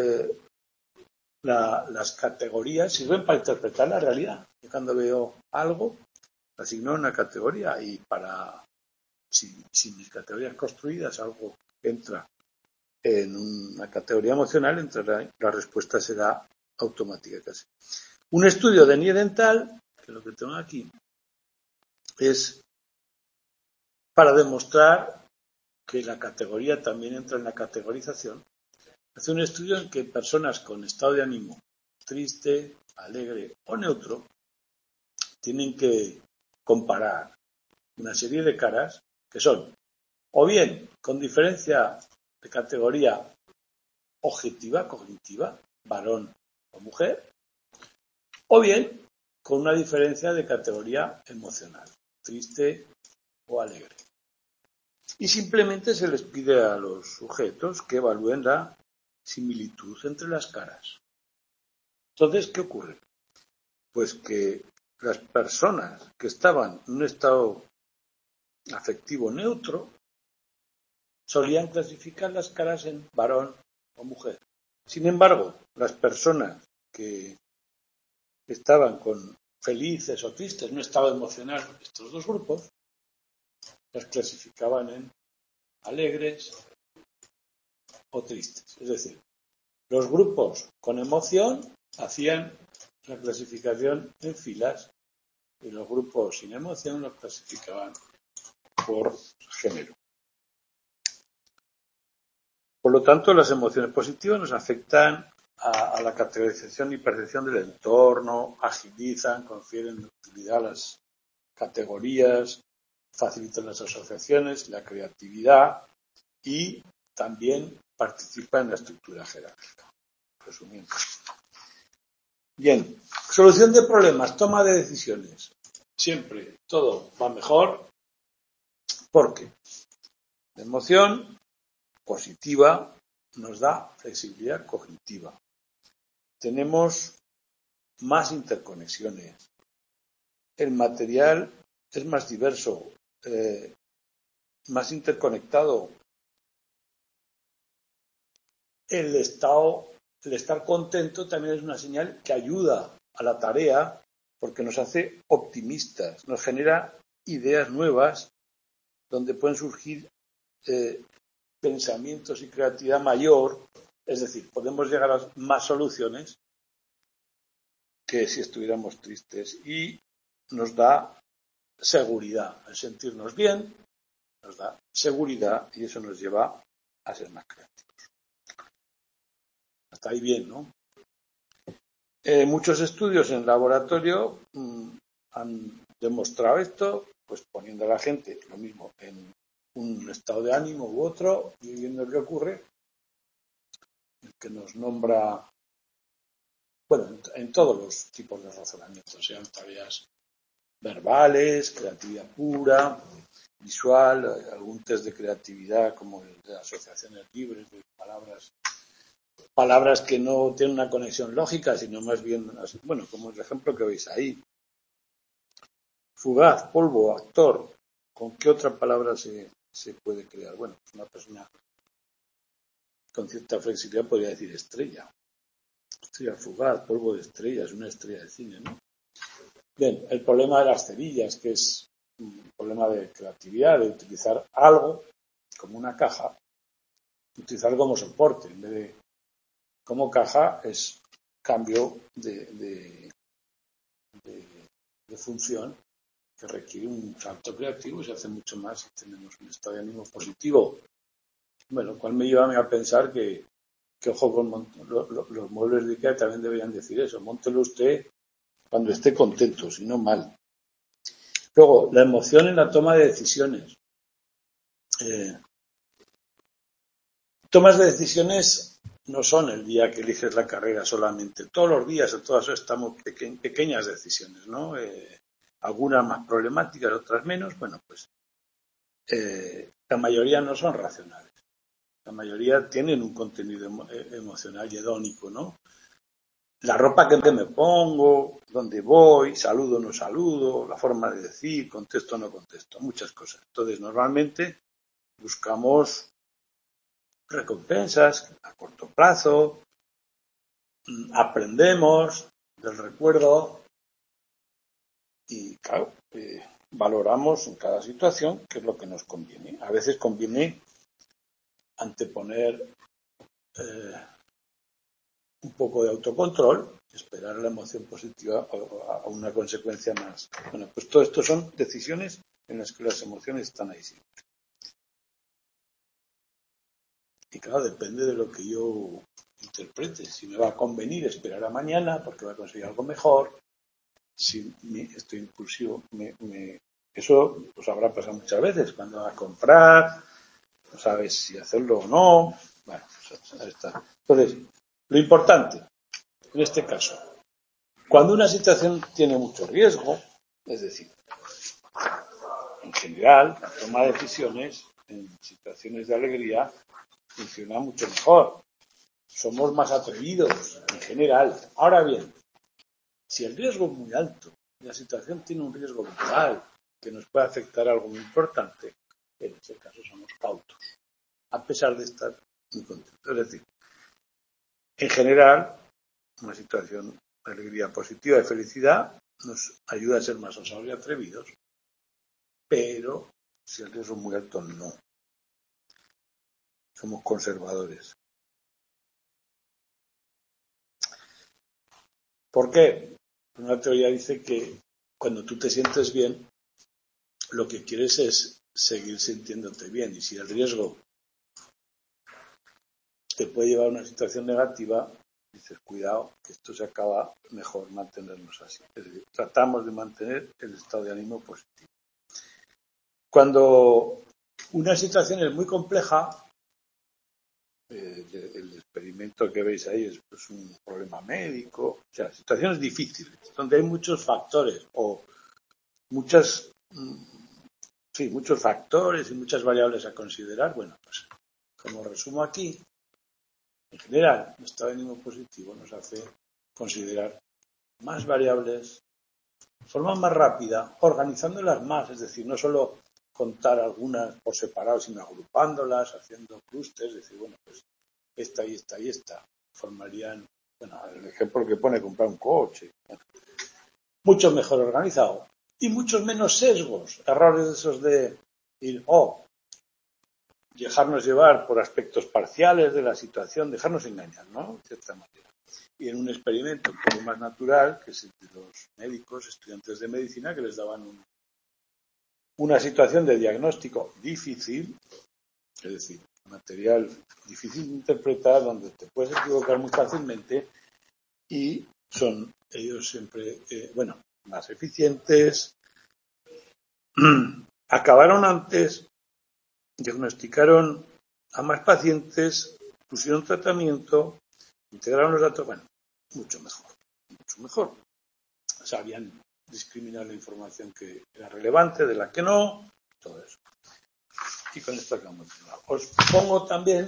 las categorías sirven para interpretar la realidad. Yo cuando veo algo, asigno una categoría y si mis categorías construidas algo entra en una categoría emocional, la respuesta será automática casi. Un estudio de Niedenthal, que lo que tengo aquí, es para demostrar que la categoría también entra en la categorización. Hace un estudio en que personas con estado de ánimo triste, alegre o neutro tienen que comparar una serie de caras que son o bien con diferencia de categoría objetiva, cognitiva, varón o mujer, o bien con una diferencia de categoría emocional, triste o alegre. Y simplemente se les pide a los sujetos que evalúen la similitud entre las caras. Entonces, ¿qué ocurre? Pues que las personas que estaban en un estado afectivo neutro solían clasificar las caras en varón o mujer. Sin embargo, las personas que estaban con felices o tristes, no estado emocional, estos dos grupos, las clasificaban en alegres o tristes. Es decir, los grupos con emoción hacían la clasificación en filas y los grupos sin emoción los clasificaban por género. Por lo tanto, las emociones positivas nos afectan a la categorización y percepción del entorno, agilizan, confieren utilidad a las categorías, facilitan las asociaciones, la creatividad y también participan en la estructura jerárquica. Resumiendo. Bien, solución de problemas, toma de decisiones. Siempre todo va mejor porque la emoción positiva nos da flexibilidad cognitiva. Tenemos más interconexiones. el material es más diverso, más interconectado. El estar contento también es una señal que ayuda a la tarea porque nos hace optimistas, nos genera ideas nuevas donde pueden surgir pensamientos y creatividad mayor, es decir, podemos llegar a más soluciones que si estuviéramos tristes, y nos da seguridad. El sentirnos bien nos da seguridad y eso nos lleva a ser más creativos. Hasta ahí bien, ¿no? Muchos estudios en laboratorio han demostrado esto, pues poniendo a la gente lo mismo en un estado de ánimo u otro y viendo qué ocurre. El que nos nombra, bueno, en todos los tipos de razonamiento, sean tareas verbales, creatividad pura, visual, algún test de creatividad como el de asociaciones libres de palabras que no tienen una conexión lógica, sino más bien, bueno, como el ejemplo que veis ahí. Fugaz, polvo, actor. ¿Con qué otra palabra se puede crear? Bueno, pues una persona con cierta flexibilidad podría decir estrella. Estrella fugaz, polvo de estrellas, una estrella de cine, ¿no? Bien, el problema de las cerillas, que es un problema de creatividad, de utilizar algo como una caja, utilizarlo como soporte, en vez de como caja, es cambio de función que requiere un salto creativo y se hace mucho más si tenemos un estado de ánimo positivo. Bueno, cual me lleva a pensar que ojo con los muebles de IKEA también deberían decir eso, móntelo usted cuando esté contento, si no mal. Luego, la emoción en la toma de decisiones. Tomas de decisiones no son el día que eliges la carrera solamente. Todos los días, a todas horas, estamos pequeñas decisiones, ¿no? Algunas más problemáticas, otras menos. Bueno, pues la mayoría no son racionales. La mayoría tienen un contenido emocional y hedónico, ¿no? La ropa que me pongo, dónde voy, saludo o no saludo, la forma de decir, contesto o no contesto, muchas cosas. Entonces, normalmente buscamos recompensas a corto plazo, aprendemos del recuerdo y, claro, valoramos en cada situación qué es lo que nos conviene. A veces conviene anteponer un poco de autocontrol, esperar la emoción positiva a una consecuencia más. Bueno, pues todo esto son decisiones en las que las emociones están ahí siempre. Y claro, depende de lo que yo interprete. Si me va a convenir esperar a mañana porque va a conseguir algo mejor, si estoy impulsivo, eso pues habrá pasado muchas veces. Cuando vas a comprar, no sabes si hacerlo o no. Bueno, pues ahí está. Entonces, lo importante, en este caso, cuando una situación tiene mucho riesgo, es decir, en general, la toma de decisiones en situaciones de alegría funciona mucho mejor. Somos más atrevidos, en general. Ahora bien, si el riesgo es muy alto, la situación tiene un riesgo vital que nos puede afectar algo muy importante, en ese caso somos cautos, a pesar de estar muy contentos. Es decir, en general, una situación de alegría positiva, de felicidad, nos ayuda a ser más osados y atrevidos, pero si el riesgo es muy alto, no. Somos conservadores. ¿Por qué? Una teoría dice que cuando tú te sientes bien, lo que quieres es seguir sintiéndote bien. Y si el riesgo te puede llevar a una situación negativa, dices, cuidado, que esto se acaba, mejor mantenernos así. Es decir, tratamos de mantener el estado de ánimo positivo. Cuando una situación es muy compleja, el experimento que veis ahí es pues, un problema médico, o sea, situaciones difíciles, donde hay muchos factores o muchos factores y muchas variables a considerar. Bueno, pues como resumo aquí, en general, el estado de ánimo positivo nos hace considerar más variables, de forma más rápida, organizándolas más, es decir, no solo contar algunas por separado, sino agrupándolas, haciendo clústeres, es decir, bueno, pues esta y esta y esta formarían, bueno, el ejemplo que pone comprar un coche, bueno, mucho mejor organizado y muchos menos sesgos, errores de esos de ir, dejarnos llevar por aspectos parciales de la situación, dejarnos engañar, ¿no? De cierta manera. Y en un experimento un poco más natural, que es el de los médicos, estudiantes de medicina, que les daban una situación de diagnóstico difícil, es decir, material difícil de interpretar, donde te puedes equivocar muy fácilmente y son ellos siempre, más eficientes. Acabaron antes, diagnosticaron a más pacientes, pusieron tratamiento, integraron los datos, bueno, mucho mejor. Sabían discriminar la información que era relevante de la que no, todo eso. Y con esto acabamos. Os pongo también,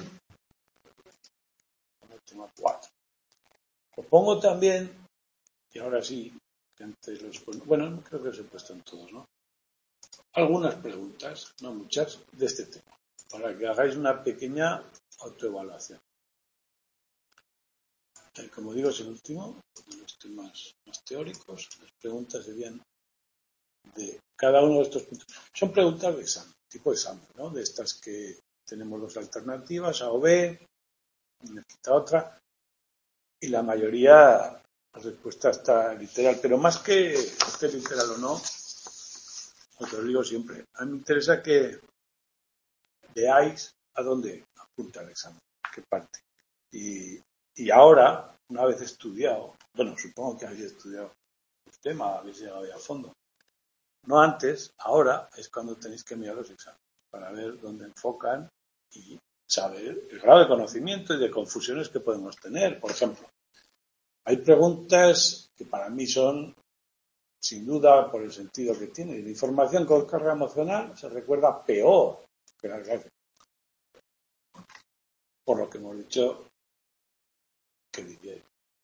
tema 4. Os pongo también, y ahora sí, antes bueno, creo que os he puesto en todos, ¿no? Algunas preguntas, no muchas, de este tema, para que hagáis una pequeña autoevaluación. Como digo, es el último de los temas más teóricos. Las preguntas serían de cada uno de estos puntos. Son preguntas de examen, tipo de examen, ¿no? De estas que tenemos dos alternativas, A o B, me quita otra, y la mayoría, la respuesta está literal, pero más que esté literal o no, os lo digo siempre, a mí me interesa que veáis a dónde apunta el examen, qué parte. Y ahora, una vez estudiado, bueno, supongo que habéis estudiado el tema, habéis llegado ya a fondo. No antes, ahora es cuando tenéis que mirar los exámenes para ver dónde enfocan y saber el grado de conocimiento y de confusiones que podemos tener. Por ejemplo, hay preguntas que para mí son, sin duda, por el sentido que tiene. La información con carga emocional se recuerda peor que las gráficas. Por lo que hemos dicho, que diría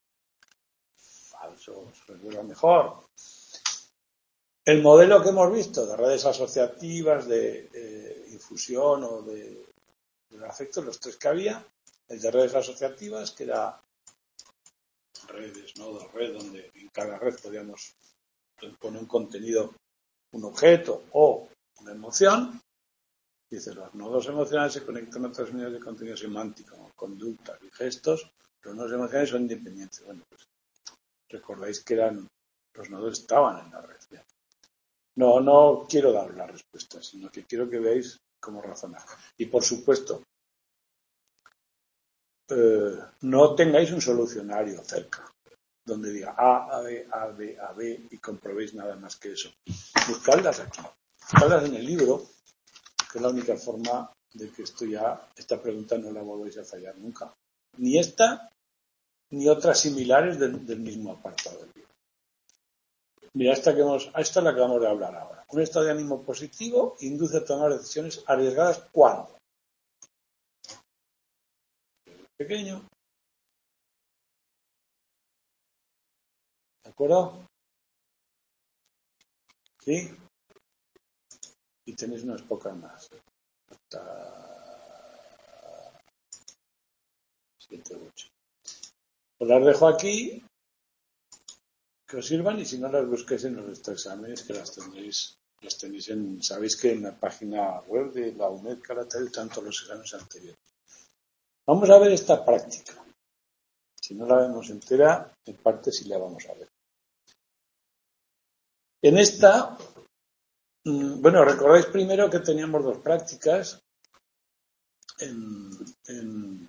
falso, se recuerda mejor. El modelo que hemos visto de redes asociativas, de infusión o de afectos, los tres que había, el de redes asociativas, que era redes, nodos, red, donde en cada red podíamos poner un contenido, un objeto o una emoción. Dice, los nodos emocionales se conectan a otras unidades de contenido semántico, como conductas y gestos. Los nodos emocionales son independientes. Bueno, pues recordáis que los nodos estaban en la red. No quiero dar la respuesta, sino que quiero que veáis cómo razonar. Y por supuesto, no tengáis un solucionario cerca, donde diga A, B, A, B, A, B y comprobéis nada más que eso. Buscadlas aquí, buscadlas en el libro, que es la única forma de que esta pregunta no la volváis a fallar nunca. Ni esta, ni otras similares del mismo apartado del libro. Mira, esta es la que vamos a hablar ahora. Un estado de ánimo positivo induce a tomar decisiones arriesgadas ¿cuándo? Pequeño. ¿De acuerdo? ¿Sí? Y tenéis unas pocas más. Hasta 7 o 8. Os las dejo aquí, que os sirvan, y si no las busquéis en los exámenes, que las tenéis sabéis que en la página web de la UNED Caratel están todos los exámenes anteriores. Vamos a ver esta práctica. Si no la vemos entera, en parte sí la vamos a ver. En esta, recordáis primero que teníamos dos prácticas en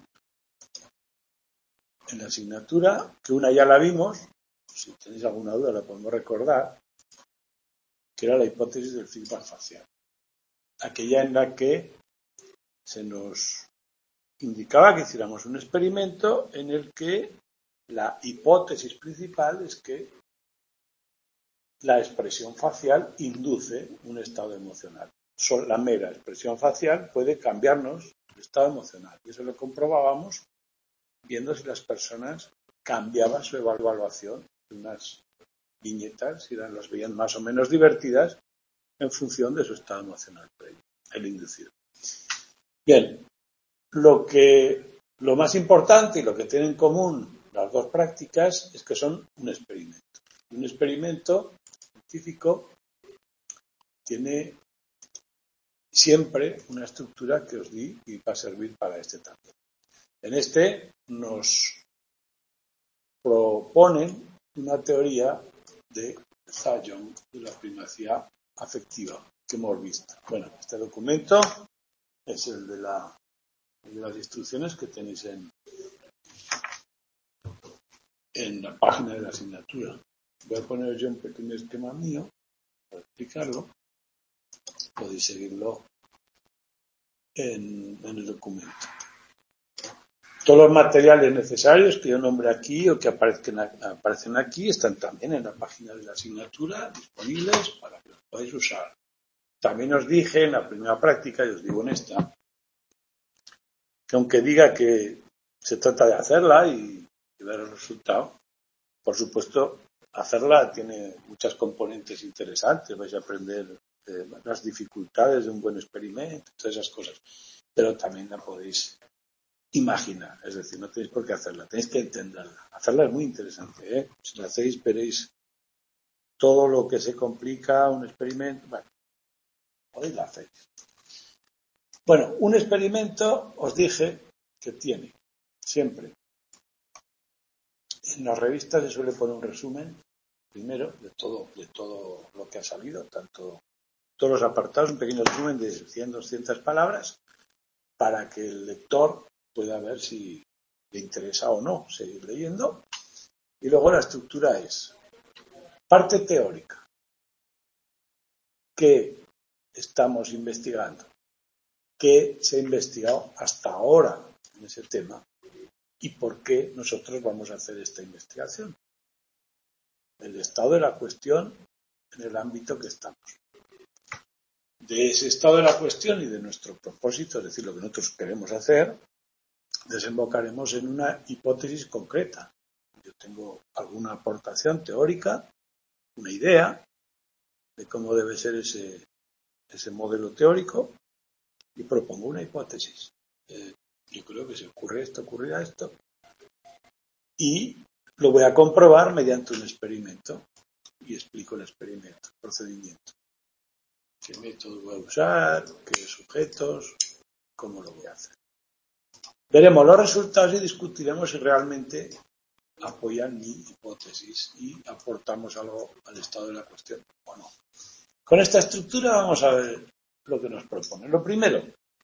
la asignatura, que una ya la vimos, si tenéis alguna duda la podemos recordar, que era la hipótesis del feedback facial. Aquella en la que se nos indicaba que hiciéramos un experimento en el que la hipótesis principal es que la expresión facial induce un estado emocional. La mera expresión facial puede cambiarnos el estado emocional. Y eso lo comprobábamos viendo si las personas cambiaban su evaluación de unas viñetas y las veían más o menos divertidas en función de su estado emocional previo, el inducido. Bien, lo más importante y lo que tienen en común las dos prácticas es que son un experimento. Un experimento científico tiene siempre una estructura que os di y va a servir para este también. En este nos proponen una teoría de Zayong de la primacía afectiva que hemos visto. Bueno, este documento es el de las instrucciones que tenéis en la página de la asignatura. Voy a poner yo un pequeño esquema mío para explicarlo. Podéis seguirlo en el documento. Todos los materiales necesarios que yo nombre aquí o que aparecen aquí están también en la página de la asignatura disponibles para que los podáis usar. También os dije en la primera práctica, y os digo en esta, que aunque diga que se trata de hacerla y ver el resultado, por supuesto, hacerla tiene muchas componentes interesantes. Vais a aprender las dificultades de un buen experimento, todas esas cosas. Pero también la podéis imaginar, es decir, no tenéis por qué hacerla, tenéis que entenderla. Hacerla es muy interesante, ¿eh? Si lo hacéis veréis todo lo que se complica un experimento. Bueno, podéis la hacéis. Bueno, un experimento os dije que tiene siempre. En las revistas se suele poner un resumen primero de todo lo que ha salido, tanto todos los apartados, un pequeño resumen de 100, 200 palabras, para que el lector pueda ver si le interesa o no seguir leyendo. Y luego la estructura es parte teórica. ¿Qué estamos investigando? ¿Qué se ha investigado hasta ahora en ese tema? ¿Y por qué nosotros vamos a hacer esta investigación? El estado de la cuestión en el ámbito que estamos. De ese estado de la cuestión y de nuestro propósito, es decir, lo que nosotros queremos hacer, desembocaremos en una hipótesis concreta. Yo tengo alguna aportación teórica, una idea de cómo debe ser ese modelo teórico y propongo una hipótesis. Yo creo que si ocurre esto, ocurrirá esto. Y lo voy a comprobar mediante un experimento y explico el experimento, el procedimiento. ¿Qué método voy a usar? ¿Qué sujetos? ¿Cómo lo voy a hacer? Veremos los resultados y discutiremos si realmente apoyan mi hipótesis y aportamos algo al estado de la cuestión o no. Con esta estructura vamos a ver lo que nos propone. Lo primero,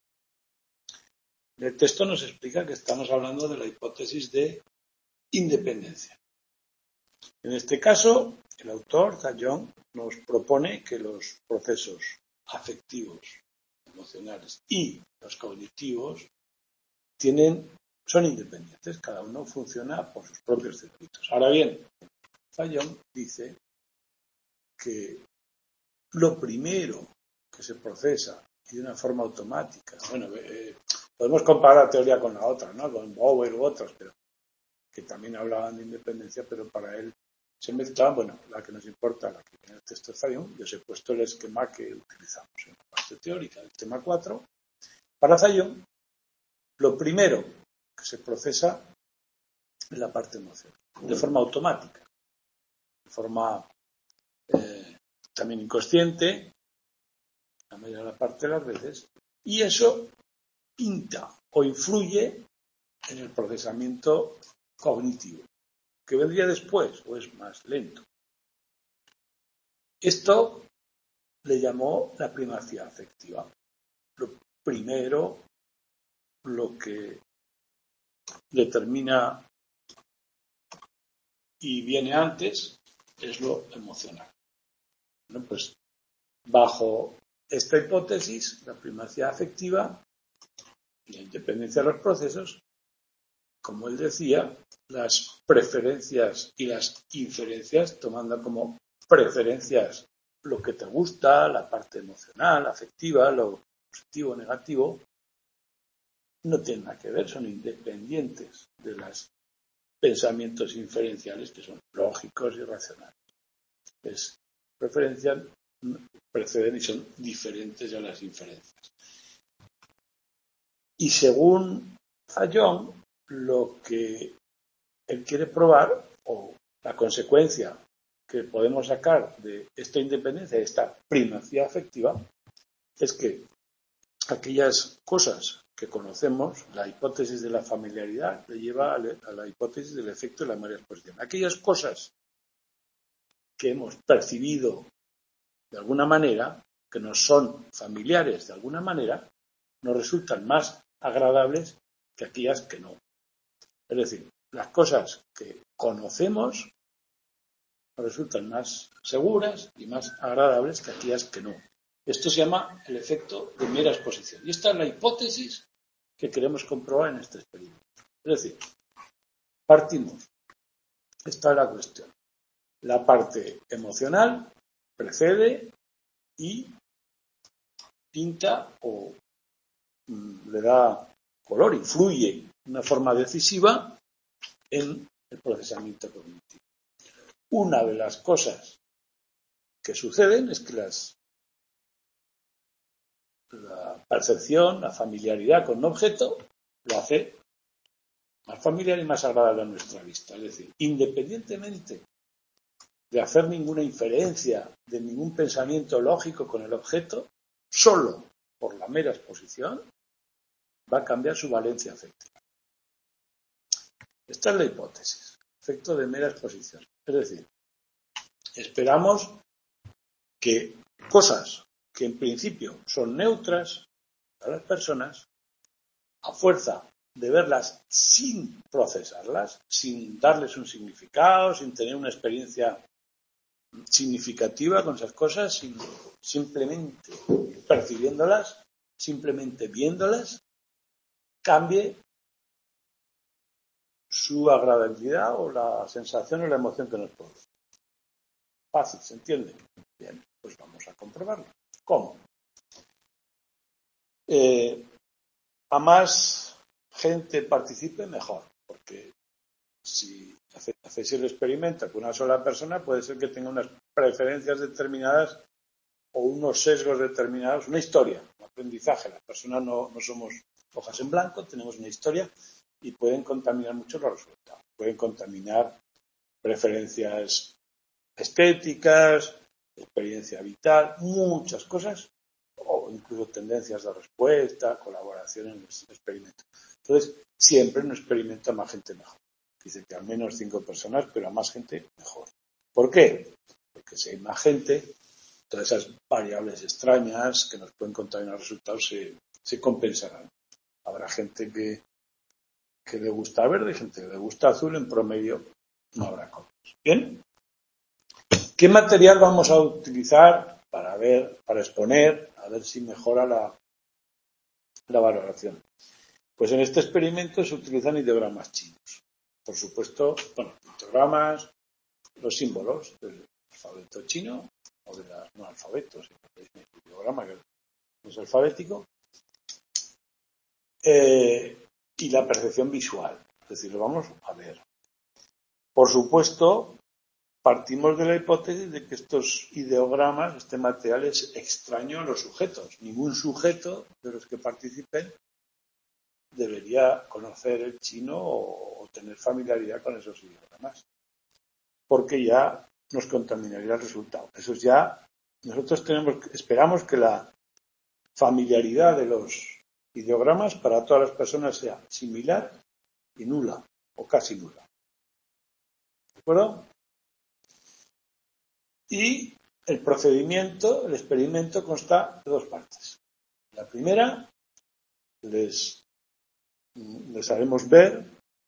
el texto nos explica que estamos hablando de la hipótesis de independencia. En este caso, el autor, Zayong, nos propone que los procesos afectivos, emocionales y los cognitivos son independientes, cada uno funciona por sus propios circuitos. Ahora bien, Zayong dice que lo primero que se procesa y de una forma automática, podemos comparar la teoría con la otra, ¿no? Con Bower u otros, pero que también hablaban de independencia, pero para él se mezclaban, la que nos importa, la que tiene el texto de Zayong. Yo os he puesto el esquema que utilizamos en la parte teórica del tema 4. Para Zayong, lo primero que se procesa es la parte emocional, de forma automática, de forma también inconsciente, la mayor parte de las veces, y eso pinta o influye en el procesamiento cognitivo, que vendría después o es más lento. Esto le llamó la primacía afectiva. Lo primero, lo que determina y viene antes, es lo emocional. Bueno, pues bajo esta hipótesis, la primacía afectiva y la independencia de los procesos, como él decía, las preferencias y las inferencias, tomando como preferencias lo que te gusta, la parte emocional, afectiva, lo positivo, negativo, no tienen nada que ver, son independientes de los pensamientos inferenciales que son lógicos y racionales. es referencial, preceden y son diferentes a las inferencias. Y según Fayón, lo que él quiere probar, o la consecuencia que podemos sacar de esta independencia, de esta primacía afectiva, es que aquellas cosas que conocemos, la hipótesis de la familiaridad le lleva a la hipótesis del efecto de la mera exposición. Aquellas cosas que hemos percibido de alguna manera, que nos son familiares de alguna manera, nos resultan más agradables que aquellas que no. Es decir, las cosas que conocemos nos resultan más seguras y más agradables que aquellas que no. Esto se llama el efecto de mera exposición. Y esta es la hipótesis que queremos comprobar en este experimento. Es decir, partimos. Esta es la cuestión. La parte emocional precede y pinta o le da color, influye de una forma decisiva en el procesamiento cognitivo. Una de las cosas que suceden es que la percepción, la familiaridad con un objeto lo hace más familiar y más agradable a nuestra vista. Es decir, independientemente de hacer ninguna inferencia, de ningún pensamiento lógico con el objeto, solo por la mera exposición va a cambiar su valencia afectiva. Esta es la hipótesis, efecto de mera exposición. Es decir, esperamos que cosas que en principio son neutras para las personas, a fuerza de verlas sin procesarlas, sin darles un significado, sin tener una experiencia significativa con esas cosas, simplemente percibiéndolas, simplemente viéndolas, cambie su agradabilidad o la sensación o la emoción que nos produce. Fácil, ¿se entiende? Bien, pues vamos a comprobarlo. ¿Cómo? A más gente participe, mejor, porque si hacéis el experimento con una sola persona, puede ser que tenga unas preferencias determinadas o unos sesgos determinados, una historia, un aprendizaje. Las personas no somos hojas en blanco, tenemos una historia y pueden contaminar mucho los resultados. Pueden contaminar preferencias estéticas, experiencia vital, muchas cosas, o incluso tendencias de respuesta, colaboración en el experimento. Entonces, siempre en un experimento a más gente mejor. Dice que al menos 5 personas, pero a más gente mejor. ¿Por qué? Porque si hay más gente, todas esas variables extrañas que nos pueden contaminar los resultados se compensarán. Habrá gente que le gusta verde, gente que le gusta azul, en promedio no habrá colores. ¿Bien? ¿Qué material vamos a utilizar para exponer, a ver si mejora la valoración? Pues en este experimento se utilizan ideogramas chinos. Por supuesto, ideogramas, los símbolos del alfabeto chino o de los no alfabetos, el ideograma que es alfabético, y la percepción visual. Es decir, lo vamos a ver. Por supuesto, partimos de la hipótesis de que estos ideogramas, este material es extraño a los sujetos. Ningún sujeto de los que participen debería conocer el chino o tener familiaridad con esos ideogramas, porque ya nos contaminaría el resultado. Eso es ya, nosotros esperamos que la familiaridad de los ideogramas para todas las personas sea similar y nula, o casi nula. ¿De acuerdo? Y el procedimiento, el experimento consta de 2 partes. La primera, les haremos ver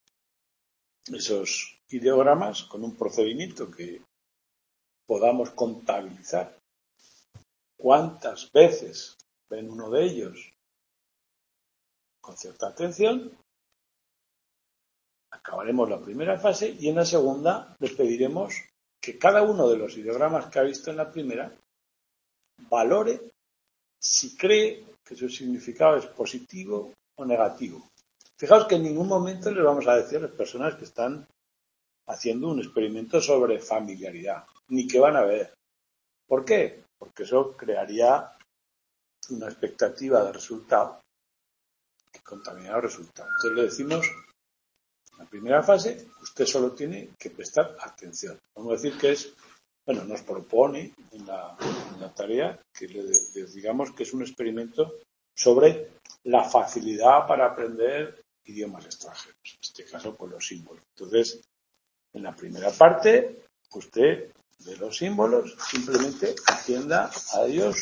esos ideogramas con un procedimiento que podamos contabilizar cuántas veces ven uno de ellos con cierta atención. Acabaremos la primera fase y en la segunda les pediremos que cada uno de los ideogramas que ha visto en la primera valore si cree que su significado es positivo o negativo. Fijaos que en ningún momento les vamos a decir a las personas que están haciendo un experimento sobre familiaridad, ni que van a ver. ¿Por qué? Porque eso crearía una expectativa de resultado que contamina el resultado. Entonces le decimos, en la primera fase, usted solo tiene que prestar atención. Vamos a decir que es, bueno, nos propone en la tarea que le digamos que es un experimento sobre la facilidad para aprender idiomas extranjeros, en este caso con los símbolos. Entonces, en la primera parte, usted ve los símbolos, simplemente atienda a ellos,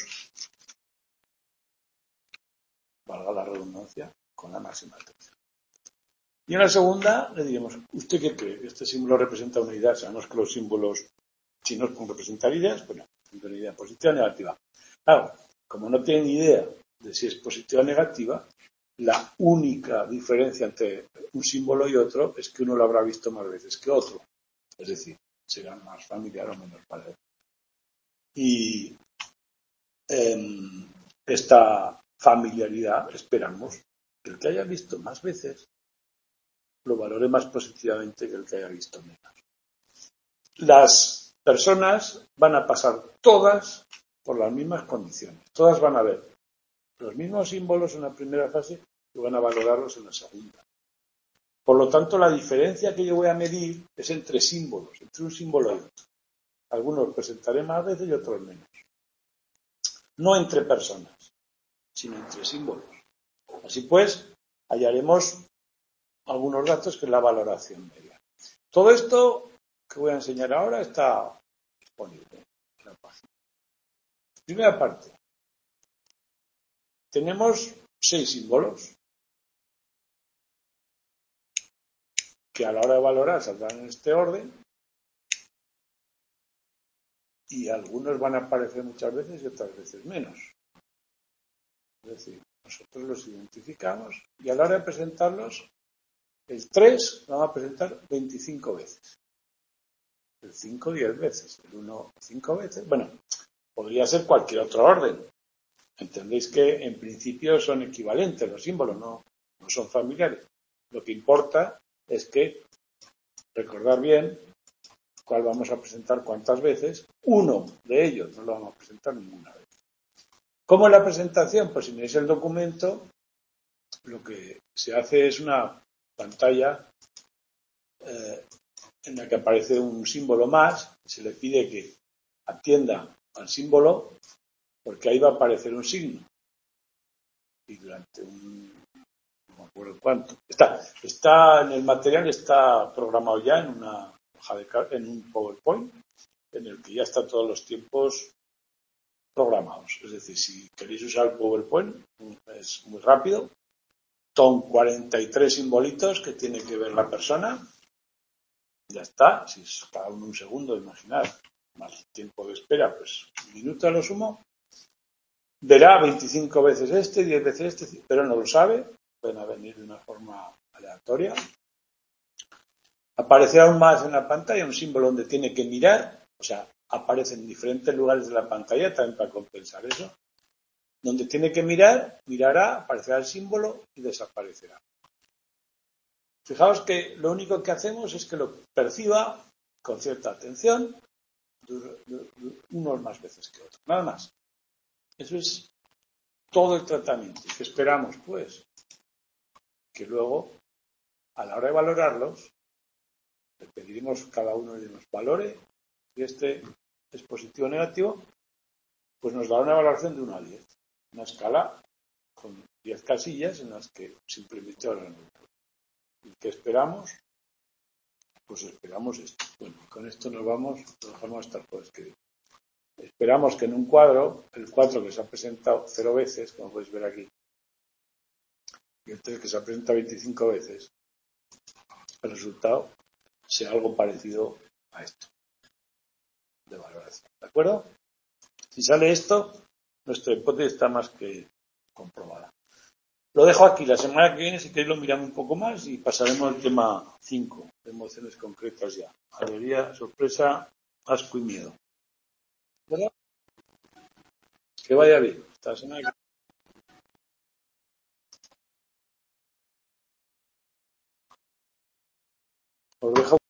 valga la redundancia, con la máxima atención. Y en la segunda le diremos, ¿usted qué cree? ¿Este símbolo representa una idea? Sabemos que los símbolos chinos pueden representar ideas, bueno, una idea positiva o negativa. Claro, como no tienen idea de si es positiva o negativa, la única diferencia entre un símbolo y otro es que uno lo habrá visto más veces que otro. Es decir, será más familiar o menos para él. Y esta familiaridad esperamos que el que haya visto más veces lo valore más positivamente que el que haya visto menos. Las personas van a pasar todas por las mismas condiciones. Todas van a ver los mismos símbolos en la primera fase y van a valorarlos en la segunda. Por lo tanto, la diferencia que yo voy a medir es entre símbolos, entre un símbolo y otro. Algunos presentaré más veces y otros menos. No entre personas, sino entre símbolos. Así pues, hallaremos algunos datos que es la valoración media. Todo esto que voy a enseñar ahora está disponible en la página. Primera parte. Tenemos 6 símbolos que a la hora de valorar saldrán en este orden y algunos van a aparecer muchas veces y otras veces menos. Es decir, nosotros los identificamos y a la hora de presentarlos, el 3 lo vamos a presentar 25 veces. El 5 10 veces, el 1 5 veces. Bueno, podría ser cualquier otro orden. Entendéis que en principio son equivalentes los símbolos, no son familiares. Lo que importa es que recordar bien cuál vamos a presentar cuántas veces. Uno de ellos no lo vamos a presentar ninguna vez. ¿Cómo es la presentación? Pues si miráis el documento, lo que se hace es una pantalla en la que aparece un símbolo más y se le pide que atienda al símbolo porque ahí va a aparecer un signo. Y durante no me acuerdo cuánto. Está en el material, está programado ya en una hoja en un PowerPoint en el que ya están todos los tiempos programados. Es decir, si queréis usar el PowerPoint, es muy rápido. Son 43 simbolitos que tiene que ver la persona. Ya está. Si es cada uno un segundo, imaginad. Más tiempo de espera, pues un minuto a lo sumo. Verá 25 veces 10 veces pero no lo sabe. Pueden a venir de una forma aleatoria. Aparecerá aún más en la pantalla un símbolo donde tiene que mirar, o sea, aparece en diferentes lugares de la pantalla también para compensar eso. Donde tiene que mirar, mirará, aparecerá el símbolo y desaparecerá. Fijaos que lo único que hacemos es que lo perciba con cierta atención, unos más veces que otros, nada más. Eso es todo el tratamiento. ¿Qué esperamos? Pues que luego, a la hora de valorarlos, le pediremos cada uno de los valores, y este es positivo o negativo, pues nos dará una valoración de 1 a 10. Una escala con 10 casillas en las que simplemente habrá ¿Y qué esperamos? Pues esperamos esto. Bueno, con esto nos vamos, lo dejamos hasta por escribir. Esperamos que en un cuadro, el 4 que se ha presentado 0 veces, como podéis ver aquí, y el 3 que se ha presentado 25 veces, el resultado sea algo parecido a esto de valoración. ¿De acuerdo? Si sale esto, nuestra hipótesis está más que comprobada. Lo dejo aquí. La semana que viene, si queréis, lo miramos un poco más y pasaremos al tema 5, de emociones concretas ya. Alegría, sorpresa, asco y miedo. ¿Verdad? Que vaya bien. Hasta la semana que viene. Os dejo